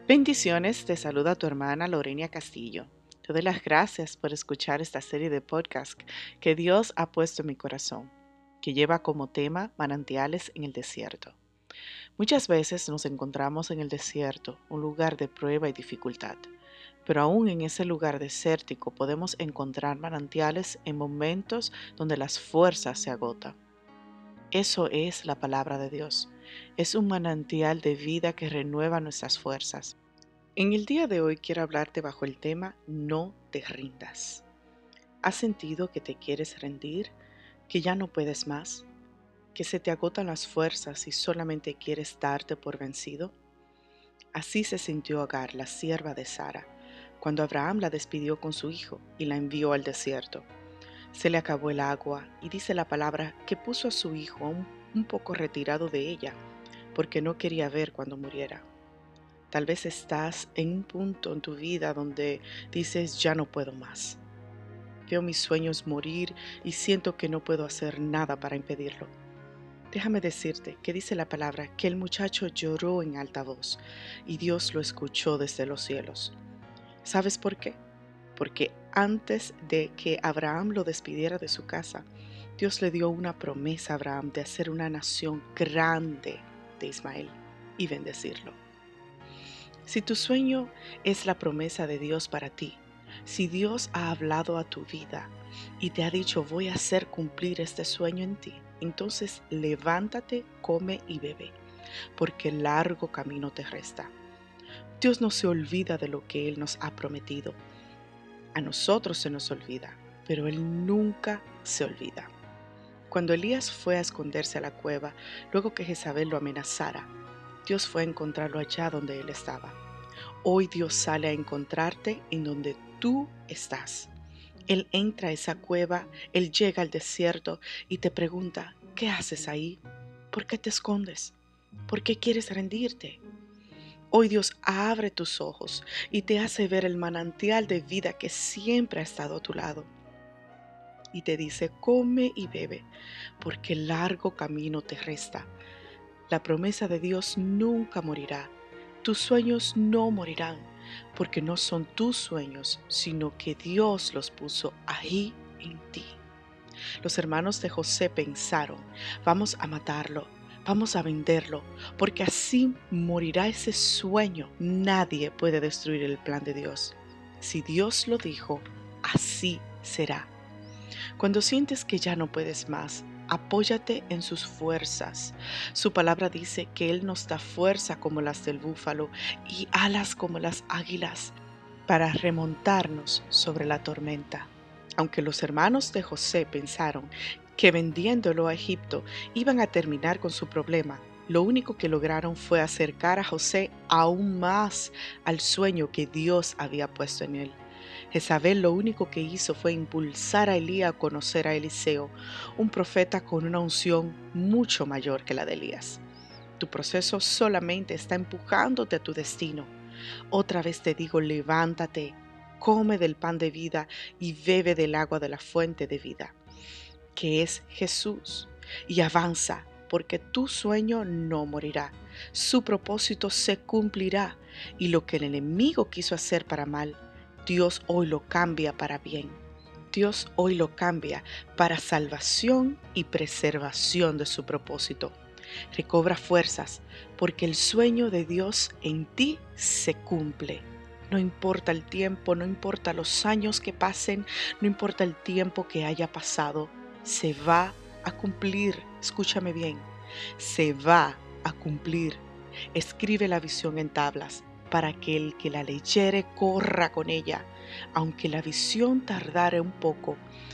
Bendiciones, te saluda tu hermana Lorena Castillo. Te doy las gracias por escuchar esta serie de podcast que Dios ha puesto en mi corazón, que lleva como tema manantiales en el desierto. Muchas veces nos encontramos en el desierto, un lugar de prueba y dificultad, pero aún en ese lugar desértico podemos encontrar manantiales en momentos donde las fuerzas se agotan. Eso es la palabra de Dios. Es un manantial de vida que renueva nuestras fuerzas. En el día de hoy quiero hablarte bajo el tema No te rindas. ¿Has sentido que te quieres rendir, que ya no puedes más, que se te agotan las fuerzas y solamente quieres darte por vencido? Así se sintió Agar, la sierva de Sara, cuando Abraham la despidió con su hijo y la envió al desierto. Se le acabó el agua y dice la palabra que puso a su hijo un poco retirado de ella, porque no quería ver cuando muriera. Tal vez estás en un punto en tu vida donde dices, ya no puedo más. Veo mis sueños morir y siento que no puedo hacer nada para impedirlo. Déjame decirte que dice la palabra que el muchacho lloró en alta voz y Dios lo escuchó desde los cielos. ¿Sabes por qué? Porque antes de que Abraham lo despidiera de su casa, Dios le dio una promesa a Abraham de hacer una nación grande de Ismael y bendecirlo. Si tu sueño es la promesa de Dios para ti, si Dios ha hablado a tu vida y te ha dicho voy a hacer cumplir este sueño en ti, entonces levántate, come y bebe, porque largo camino te resta. Dios no se olvida de lo que Él nos ha prometido. A nosotros se nos olvida, pero Él nunca se olvida. Cuando Elías fue a esconderse a la cueva, luego que Jezabel lo amenazara, Dios fue a encontrarlo allá donde él estaba. Hoy Dios sale a encontrarte en donde tú estás. Él entra a esa cueva, Él llega al desierto y te pregunta, ¿qué haces ahí? ¿Por qué te escondes? ¿Por qué quieres rendirte? Hoy Dios abre tus ojos y te hace ver el manantial de vida que siempre ha estado a tu lado. Y te dice, come y bebe, porque largo camino te resta. La promesa de Dios nunca morirá. Tus sueños no morirán, porque no son tus sueños, sino que Dios los puso ahí en ti. Los hermanos de José pensaron, vamos a matarlo, vamos a venderlo, porque así morirá ese sueño. Nadie puede destruir el plan de Dios. Si Dios lo dijo, así será. Cuando sientes que ya no puedes más, apóyate en sus fuerzas. Su palabra dice que Él nos da fuerza como las del búfalo y alas como las águilas para remontarnos sobre la tormenta. Aunque los hermanos de José pensaron que vendiéndolo a Egipto iban a terminar con su problema, lo único que lograron fue acercar a José aún más al sueño que Dios había puesto en él. Jezabel lo único que hizo fue impulsar a Elías a conocer a Eliseo, un profeta con una unción mucho mayor que la de Elías. Tu proceso solamente está empujándote a tu destino. Otra vez te digo, levántate, come del pan de vida y bebe del agua de la fuente de vida, que es Jesús, y avanza, porque tu sueño no morirá. Su propósito se cumplirá, y lo que el enemigo quiso hacer para mal, Dios hoy lo cambia para bien. Dios hoy lo cambia para salvación y preservación de su propósito. Recobra fuerzas, porque el sueño de Dios en ti se cumple. No importa el tiempo, no importa los años que pasen, no importa el tiempo que haya pasado, se va a cumplir. Escúchame bien, se va a cumplir. Escribe la visión en tablas para que el que la leyere corra con ella. Aunque la visión tardare un poco,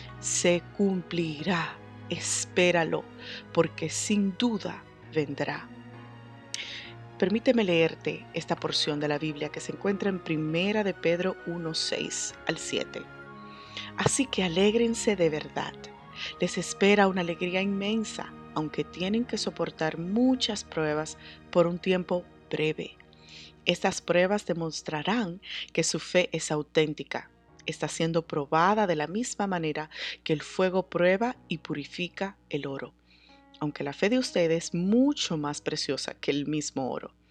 se cumplirá. Espéralo, porque sin duda vendrá. Permíteme leerte esta porción de la Biblia que se encuentra en Primera de Pedro 1:6 al 7. Así que alégrense de verdad. Les espera una alegría inmensa, aunque tienen que soportar muchas pruebas por un tiempo breve. Estas pruebas demostrarán que su fe es auténtica. Está siendo probada de la misma manera que el fuego prueba y purifica el oro. Aunque la fe de ustedes es mucho más preciosa que el mismo oro.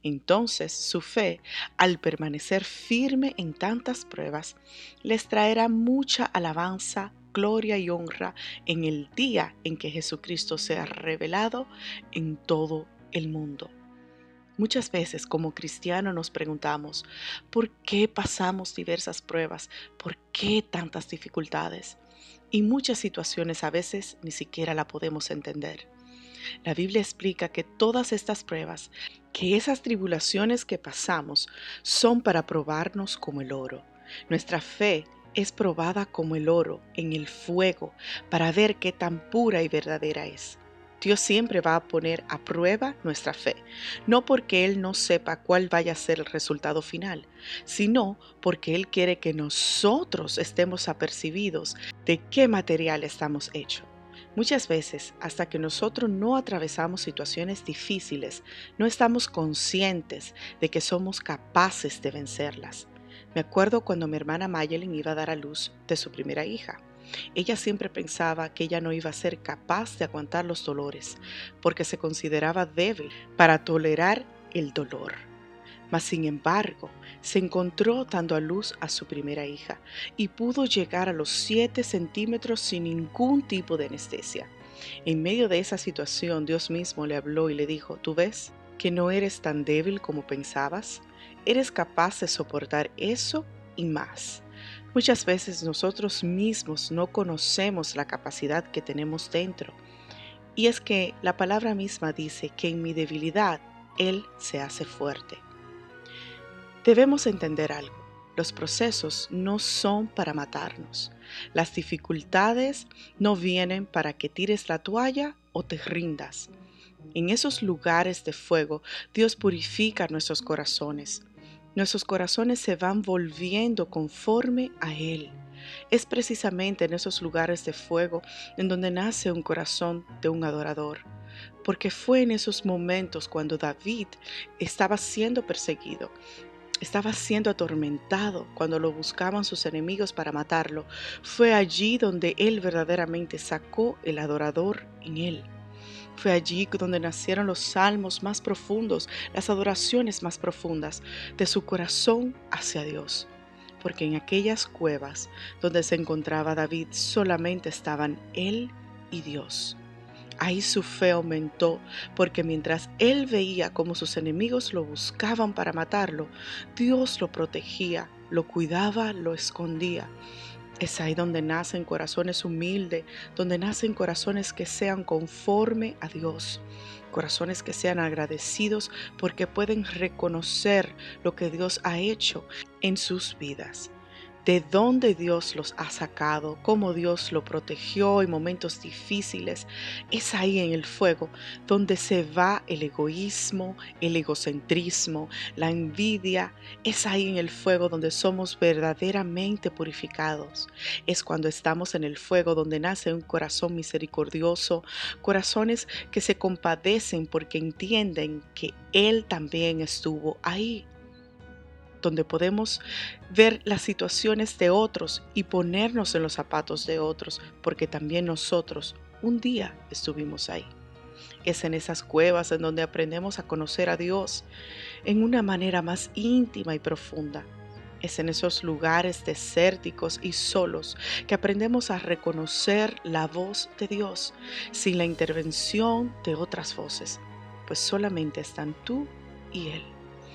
Entonces su fe, al permanecer firme en tantas pruebas, les traerá mucha alabanza, gloria y honra en el día en que Jesucristo sea revelado en todo el mundo. Muchas veces como cristianos nos preguntamos, ¿por qué pasamos diversas pruebas? ¿Por qué tantas dificultades? Y muchas situaciones a veces ni siquiera la podemos entender. La Biblia explica que todas estas pruebas, que esas tribulaciones que pasamos, son para probarnos como el oro. Nuestra fe es probada como el oro en el fuego para ver qué tan pura y verdadera es. Dios siempre va a poner a prueba nuestra fe, no porque Él no sepa cuál vaya a ser el resultado final, sino porque Él quiere que nosotros estemos apercibidos de qué material estamos hechos. Muchas veces, hasta que nosotros no atravesamos situaciones difíciles, no estamos conscientes de que somos capaces de vencerlas. Me acuerdo cuando mi hermana Mayelin iba a dar a luz de su primera hija. Ella siempre pensaba que ella no iba a ser capaz de aguantar los dolores, porque se consideraba débil para tolerar el dolor. Mas sin embargo, se encontró dando a luz a su primera hija y pudo llegar a los 7 centímetros sin ningún tipo de anestesia. En medio de esa situación, Dios mismo le habló y le dijo, ¿tú ves que no eres tan débil como pensabas? Eres capaz de soportar eso y más. Muchas veces nosotros mismos no conocemos la capacidad que tenemos dentro. Y es que la palabra misma dice que en mi debilidad Él se hace fuerte. Debemos entender algo. Los procesos no son para matarnos. Las dificultades no vienen para que tires la toalla o te rindas. En esos lugares de fuego, Dios purifica nuestros corazones. Nuestros corazones se van volviendo conforme a Él. Es precisamente en esos lugares de fuego en donde nace un corazón de un adorador. Porque fue en esos momentos cuando David estaba siendo perseguido, estaba siendo atormentado cuando lo buscaban sus enemigos para matarlo. Fue allí donde él verdaderamente sacó el adorador en él. Fue allí donde nacieron los salmos más profundos, las adoraciones más profundas de su corazón hacia Dios. Porque en aquellas cuevas donde se encontraba David solamente estaban él y Dios. Ahí su fe aumentó, porque mientras él veía cómo sus enemigos lo buscaban para matarlo, Dios lo protegía, lo cuidaba, lo escondía. Es ahí donde nacen corazones humildes, donde nacen corazones que sean conforme a Dios, corazones que sean agradecidos porque pueden reconocer lo que Dios ha hecho en sus vidas, de dónde Dios los ha sacado, cómo Dios lo protegió en momentos difíciles. Es ahí en el fuego donde se va el egoísmo, el egocentrismo, la envidia. Es ahí en el fuego donde somos verdaderamente purificados. Es cuando estamos en el fuego donde nace un corazón misericordioso, corazones que se compadecen porque entienden que Él también estuvo ahí, donde podemos ver las situaciones de otros y ponernos en los zapatos de otros, porque también nosotros un día estuvimos ahí. Es en esas cuevas en donde aprendemos a conocer a Dios en una manera más íntima y profunda. Es en esos lugares desérticos y solos que aprendemos a reconocer la voz de Dios sin la intervención de otras voces, pues solamente están tú y Él.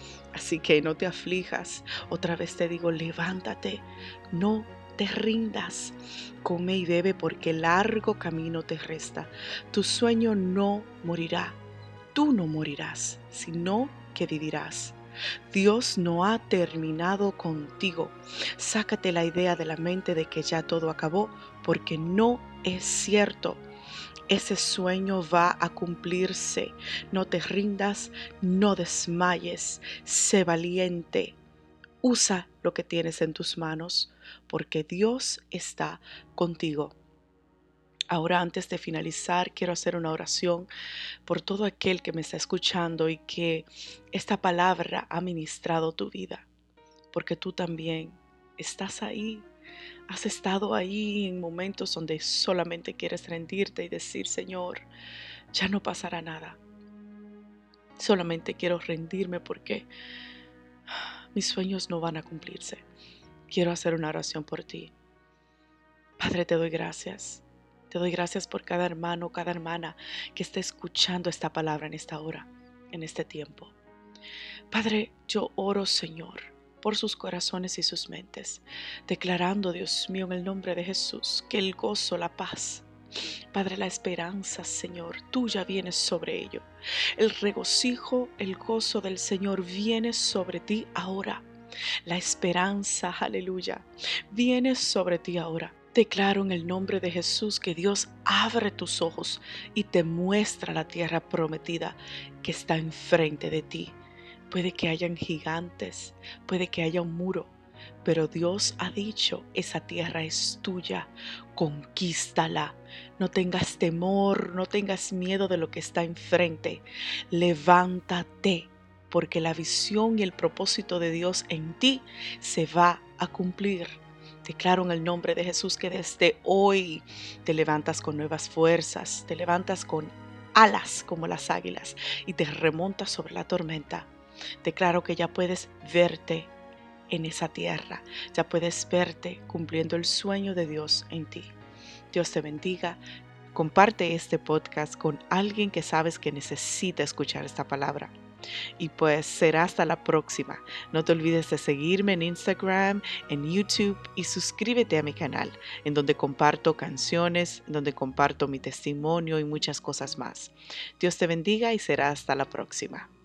Así que no te aflijas, otra vez te digo, levántate, no te rindas, come y bebe porque largo camino te resta. Tu sueño no morirá, tú no morirás, sino que vivirás. Dios no ha terminado contigo. Sácate la idea de la mente de que ya todo acabó, porque no es cierto. Ese sueño va a cumplirse. No te rindas, no desmayes, sé valiente. Usa lo que tienes en tus manos, porque Dios está contigo. Ahora, antes de finalizar, quiero hacer una oración por todo aquel que me está escuchando y que esta palabra ha ministrado tu vida, porque tú también estás ahí. Has estado ahí en momentos donde solamente quieres rendirte y decir, Señor, ya no pasará nada. Solamente quiero rendirme porque mis sueños no van a cumplirse. Quiero hacer una oración por ti. Padre, te doy gracias. Te doy gracias por cada hermano, cada hermana que esté escuchando esta palabra en esta hora, en este tiempo. Padre, yo oro, Señor, por sus corazones y sus mentes, declarando, Dios mío, en el nombre de Jesús, que el gozo, la paz, Padre, la esperanza, Señor, tuya viene sobre ello. El regocijo, el gozo del Señor viene sobre ti ahora. La esperanza, aleluya, viene sobre ti ahora. Declaro en el nombre de Jesús que Dios abre tus ojos y te muestra la tierra prometida que está enfrente de ti. Puede que hayan gigantes, puede que haya un muro, pero Dios ha dicho, esa tierra es tuya, conquístala. No tengas temor, no tengas miedo de lo que está enfrente. Levántate, porque la visión y el propósito de Dios en ti se va a cumplir. Declaro en el nombre de Jesús que desde hoy te levantas con nuevas fuerzas, te levantas con alas como las águilas y te remontas sobre la tormenta. Declaro que ya puedes verte en esa tierra, ya puedes verte cumpliendo el sueño de Dios en ti. Dios te bendiga. Comparte este podcast con alguien que sabes que necesita escuchar esta palabra. Y pues será hasta la próxima. No te olvides de seguirme en Instagram, en YouTube y suscríbete a mi canal, en donde comparto canciones, en donde comparto mi testimonio y muchas cosas más. Dios te bendiga y será hasta la próxima.